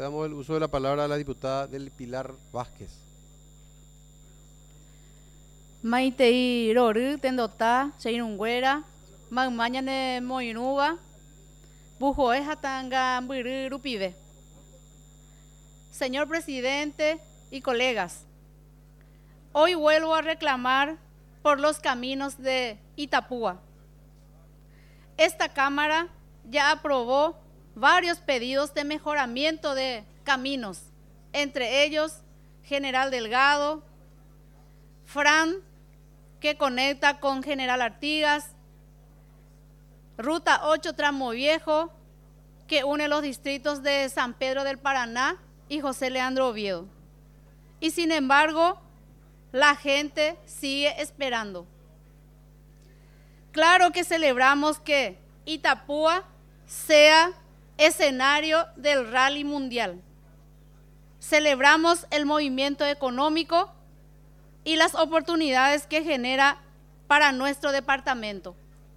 Le damos el uso de la palabra a la diputada del Pilar Vázquez. Maitei roru tendota cheinunguera magmaña ne moinuba bujoe hatanga mburu rupive. Señor presidente y colegas, hoy vuelvo a reclamar por los caminos de Itapúa. Esta Cámara ya aprobó varios pedidos de mejoramiento de caminos, entre ellos General Delgado, Fran, que conecta con General Artigas, Ruta 8 Tramo Viejo, que une los distritos de San Pedro del Paraná y José Leandro Oviedo. Y sin embargo, la gente sigue esperando. Claro que celebramos que Itapúa sea escenario del rally mundial. Celebramos el movimiento económico y las oportunidades que genera para nuestro departamento.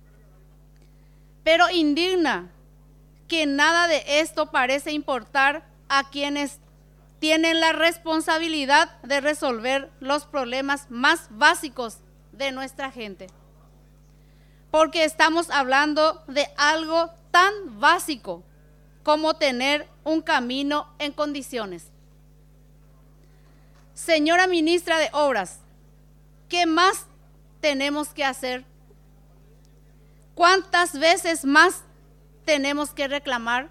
Pero indigna que nada de esto parece importar a quienes tienen la responsabilidad de resolver los problemas más básicos de nuestra gente. Porque estamos hablando de algo tan básico como tener un camino en condiciones. Señora Ministra de Obras, ¿qué más tenemos que hacer? ¿Cuántas veces más tenemos que reclamar?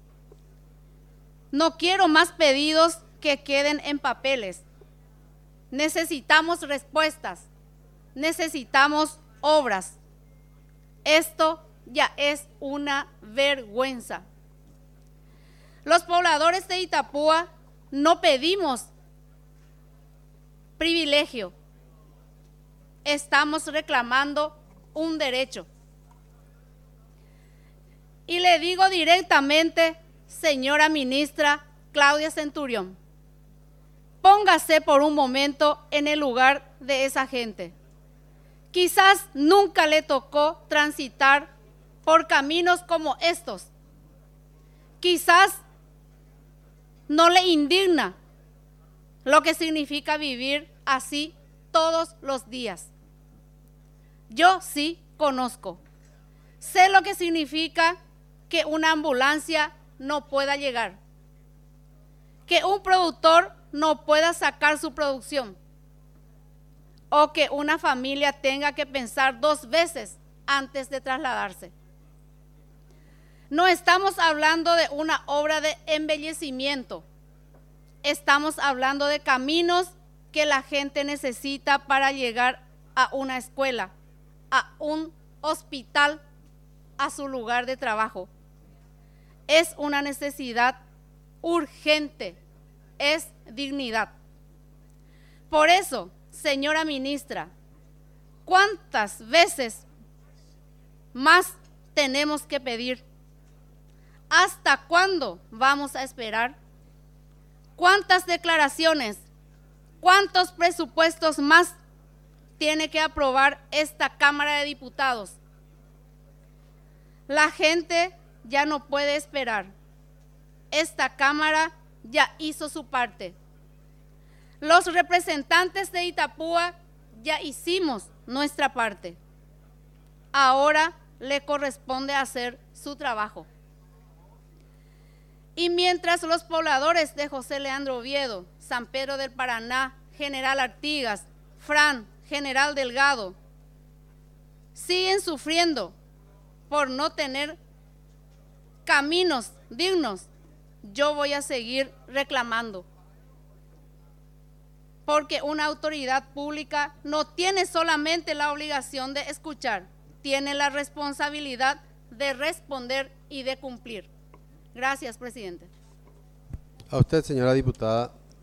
No quiero más pedidos que queden en papeles. Necesitamos respuestas, necesitamos obras. Esto ya es una vergüenza. Los pobladores de Itapúa no pedimos privilegio. Estamos reclamando un derecho. Y le digo directamente, señora ministra Claudia Centurión, póngase por un momento en el lugar de esa gente. Quizás nunca le tocó transitar por caminos como estos. Quizás no le indigna lo que significa vivir así todos los días. Yo sí conozco. Sé lo que significa que una ambulancia no pueda llegar, que un productor no pueda sacar su producción, o que una familia tenga que pensar 2 veces antes de trasladarse. No estamos hablando de una obra de embellecimiento, estamos hablando de caminos que la gente necesita para llegar a una escuela, a un hospital, a su lugar de trabajo. Es una necesidad urgente, es dignidad. Por eso, señora ministra, ¿cuántas veces más tenemos que pedir? ¿Hasta cuándo vamos a esperar? ¿Cuántas declaraciones, cuántos presupuestos más tiene que aprobar esta Cámara de Diputados? La gente ya no puede esperar. Esta Cámara ya hizo su parte. Los representantes de Itapúa ya hicimos nuestra parte. Ahora le corresponde hacer su trabajo. Y mientras los pobladores de José Leandro Oviedo, San Pedro del Paraná, General Artigas, Fran, General Delgado, siguen sufriendo por no tener caminos dignos, yo voy a seguir reclamando. Porque una autoridad pública no tiene solamente la obligación de escuchar, tiene la responsabilidad de responder y de cumplir. Gracias, presidente. A usted, señora diputada.